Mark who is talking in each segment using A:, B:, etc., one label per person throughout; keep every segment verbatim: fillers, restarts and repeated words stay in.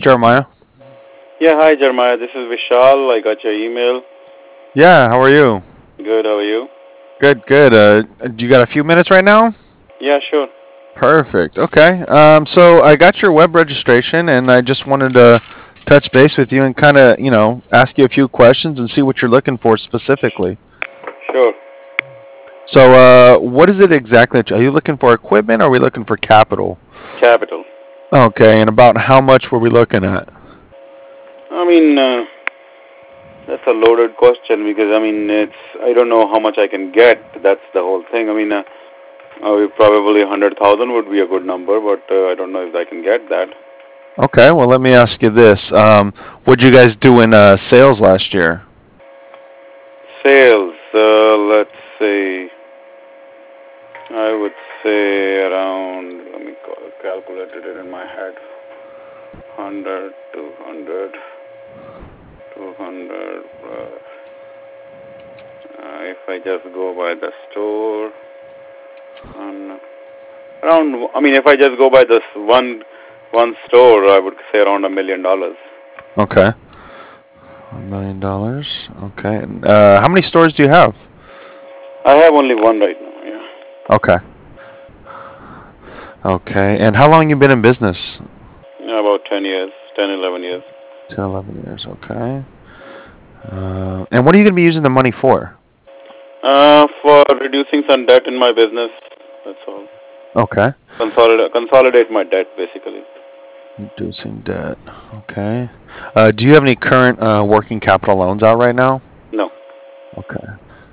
A: Jeremiah?
B: Yeah, hi Jeremiah. This is Vishal. I got your email.
A: Yeah, how are you?
B: Good. How are you?
A: Good, good. Uh, do you got a few minutes right now?
B: Yeah, sure.
A: Perfect. Okay. Um, so I got your web registration, and I just wanted to touch base with you and kind of, you know, ask you a few questions and see what you're looking for specifically.
B: Sure.
A: So, uh, what is it exactly? that you- Are you looking for equipment or are we looking for capital?
B: Capital.
A: Okay, and about how much were we looking at?
B: I mean, uh, that's a loaded question because I mean, it's I don't know how much I can get. That's the whole thing. I mean, uh, uh, probably a hundred thousand would be a good number, but uh, I don't know if I can get that.
A: Okay, well, let me ask you this. Um, what'd you guys do in uh, sales last year?
B: Sales. Uh, let's say I would say around. Let me cal- calculate it in my head. Hundred, two hundred, two hundred. Uh, Uh, if I just go by the store, um, around, I mean, if I just go by this one one store, I would say around a million dollars.
A: Okay. A million dollars. Okay. And, uh, how many stores do you have?
B: I have only one right now. Yeah.
A: Okay. Okay. And how long you been in business?
B: Yeah, about ten years, ten, eleven years.
A: ten, eleven years. Okay. Uh, and what are you going to be using the money for?
B: Uh, for reducing some debt in my business. That's all.
A: Okay.
B: Consolidate, consolidate my debt, basically.
A: Reducing debt. Okay. Uh, do you have any current uh, working capital loans out right now?
B: No.
A: Okay.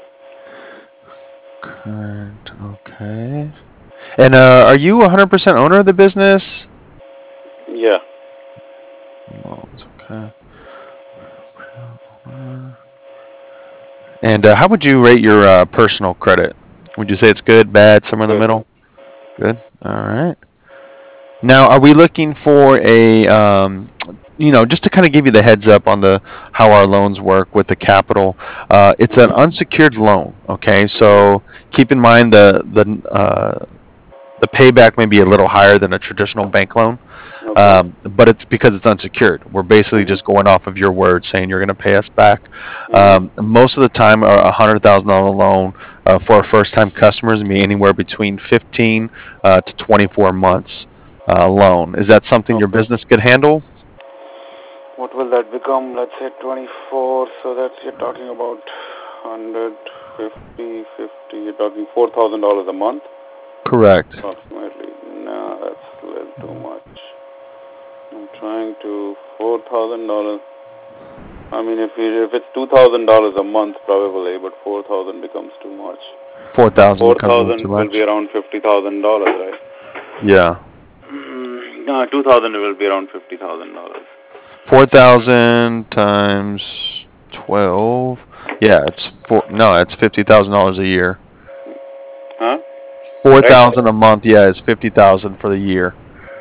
A: Current. Okay. And uh, are you one hundred percent owner of the business?
B: Yeah.
A: Loans. Okay. And uh, how would you rate your uh, personal credit? Would you say it's good, bad, somewhere in the
B: Good.
A: middle? Good. All right. Now, are we looking for a, um, you know, just to kind of give you the heads up on the how our loans work with the capital? Uh, it's an
B: Mhm.
A: unsecured loan. Okay,
B: Mhm.
A: so keep in mind the the uh, the payback may be a little higher than a traditional bank loan.
B: Okay.
A: Um, but it's because it's unsecured. We're basically
B: Mhm.
A: just going off of your word, saying you're going to pay us back.
B: Mhm.
A: Um, most of the time, a a hundred thousand dollar loan uh, for our first time customers may be anywhere between fifteen uh, to twenty four months uh, loan. Is that something your
B: Okay.
A: business could handle?
B: What will that become? Let's say twenty-four. So that's you're talking about one hundred fifty, fifty. You're talking four thousand dollars a month,
A: Correct.
B: approximately. No, that's a little too much. I'm trying to four thousand dollars. I mean, if you, if it's two thousand dollars a month, probably, but four thousand becomes too much.
A: Four thousand
B: Four
A: becomes a little too
B: thousand will be
A: much.
B: around fifty thousand dollars, right?
A: Yeah.
B: Mm, no, two thousand will be around fifty thousand dollars.
A: Four thousand times twelve. Yeah, it's four. No, it's fifty thousand dollars a year.
B: Huh?
A: Four
B: Right?
A: thousand a month. Yeah, is fifty thousand for the year.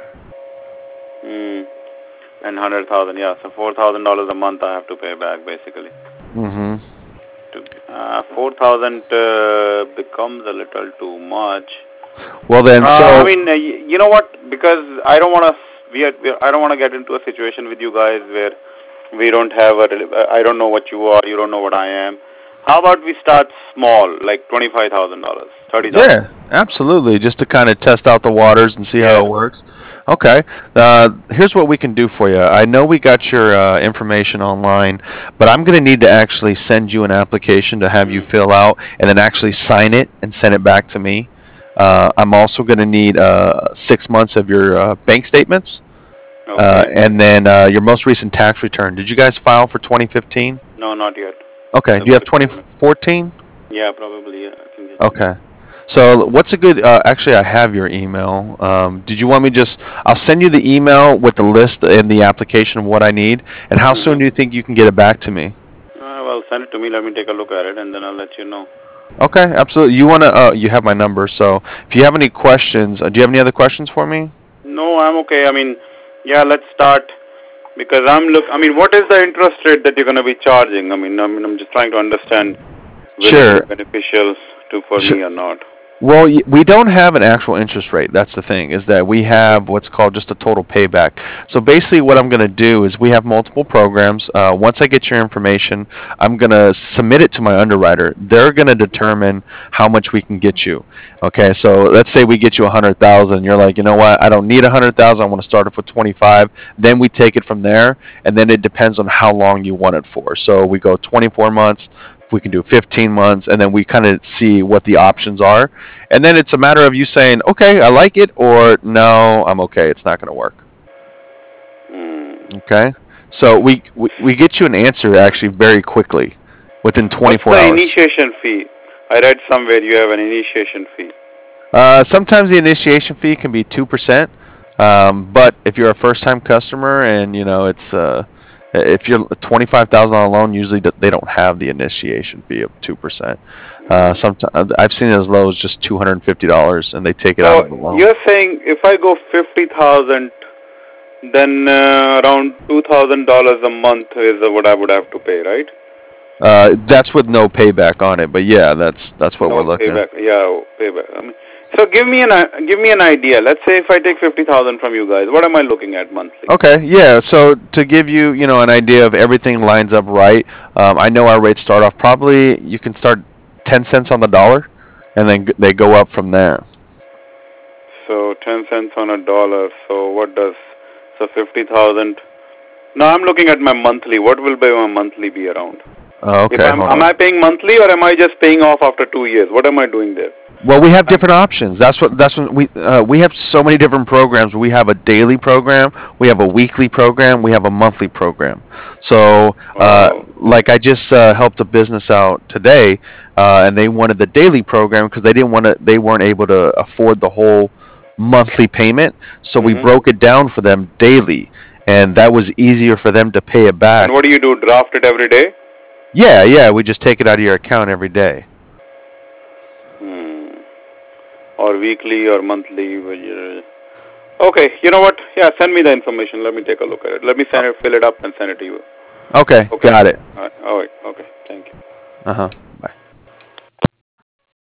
B: Mm. And hundred thousand, yeah. So four thousand dollars a month I have to pay back basically.
A: Mm-hmm.
B: To uh, four thousand uh, becomes a little too much.
A: Well then,
B: Uh, I
A: so
B: mean, uh, y- you know what? Because I don't want to. We, are, we are, I don't want to get into a situation with you guys where we don't have a. rel- uh, I don't know what you are. You don't know what I am. How about we start small, like twenty five thousand dollars, thirty thousand?
A: yeah, absolutely, just to kind of test out the waters and see how
B: Yes.
A: it works. Okay, uh, here's what we can do for you. I know we got your uh, information online, but I'm going to need to actually send you an application to have you
B: Mm.
A: fill out and then actually sign it and send it back to me. Uh, I'm also going to need uh, six months of your uh, bank statements uh,
B: Okay.
A: and then uh, your most recent tax return. Did you guys file for twenty fifteen?
B: No, not yet.
A: Okay.
B: The
A: Do you have
B: most recent.
A: twenty fourteen?
B: Yeah, probably. Yeah, I can get you.
A: Okay. So what's a good? Uh, actually, I have your email. Um, did you want me just? I'll send you the email with the list and the application of what I need. And how soon
B: Mm-hmm.
A: do you think you can get it back to me?
B: Uh, well, send it to me. Let me take a look at it, and then I'll let you know.
A: Okay, absolutely. You wanna? Uh, you have my number. So if you have any questions, uh, do you have any other questions for me?
B: No, I'm okay. I mean, yeah, let's start because I'm look. I mean, what is the interest rate that you're going to be charging? I mean, I mean, I'm just trying to understand will it be
A: Sure.
B: beneficial to for
A: Sure.
B: me or not?
A: Well, y- we don't have an actual interest rate. That's the thing, is that we have what's called just a total payback. So basically, what I'm going to do is we have multiple programs. Uh, once I get your information, I'm going to submit it to my underwriter. They're going to determine how much we can get you. Okay, so let's say we get you a hundred thousand. You're like, you know what? I don't need a hundred thousand. I want to start off with twenty-five. Then we take it from there, and then it depends on how long you want it for. So we go twenty-four months. We can do fifteen months, and then we kind of see what the options are, and then it's a matter of you saying, okay, I like it, or no, I'm okay, it's not going to work.
B: Hmm.
A: Okay? So we, we, we get you an answer actually very quickly, within
B: What's
A: twenty-four
B: the
A: hours.
B: initiation fee? I read somewhere you have an initiation fee.
A: Uh, sometimes the initiation fee can be two percent, um, but if you're a first time customer and, you know, it's. Uh, if you're twenty-five thousand on a loan, usually they don't have the initiation fee of two percent. Uh,
B: Hmm.
A: sometimes I've seen it as low as just two hundred fifty dollars, and they take it out of
B: So
A: the loan.
B: you're saying if I go fifty thousand, then uh, around two thousand dollars a month is what I would have to pay, right?
A: Uh, that's with no payback on it, but yeah, that's that's what we're
B: No
A: looking.
B: payback. Yeah, payback. I mean, so give me an i- give me an idea. Let's say if I take fifty thousand from you guys, what am I looking at monthly?
A: Okay, yeah. So to give you, you know, an idea of everything lines up right, um, I know our rates start off probably you can start ten cents on the dollar, and then g- they go up from there.
B: So ten cents on a dollar. So what does so fifty thousand? Now I'm looking at my monthly. What will be my monthly be around?
A: Oh,
B: If
A: okay,
B: I'm
A: hold
B: am
A: on.
B: I paying monthly or am I just paying off after two years? What am I doing there?
A: Well, we have
B: I'm,
A: different options. That's what that's what we uh, we have so many different programs. We have a daily program, we have a weekly program, we have a monthly program. So, uh,
B: oh.
A: like I just uh, helped a business out today, uh, and they wanted the daily program because they didn't want to. They weren't able to afford the whole monthly payment. So we
B: Hmm.
A: broke it down for them daily, and that was easier for them to pay it
B: And what
A: back.
B: do you do? Draft it every day?
A: Yeah, yeah. We just take it out of your account every day.
B: Hmm. Or weekly or monthly? Well, you- Okay, you know what? Yeah, send me the information. Let me take a look at it. Let me
A: Uh,
B: send it, fill it up, and send it to you.
A: Okay,
B: Okay?
A: got it.
B: All right. All right. Okay. Thank you.
A: Uh huh.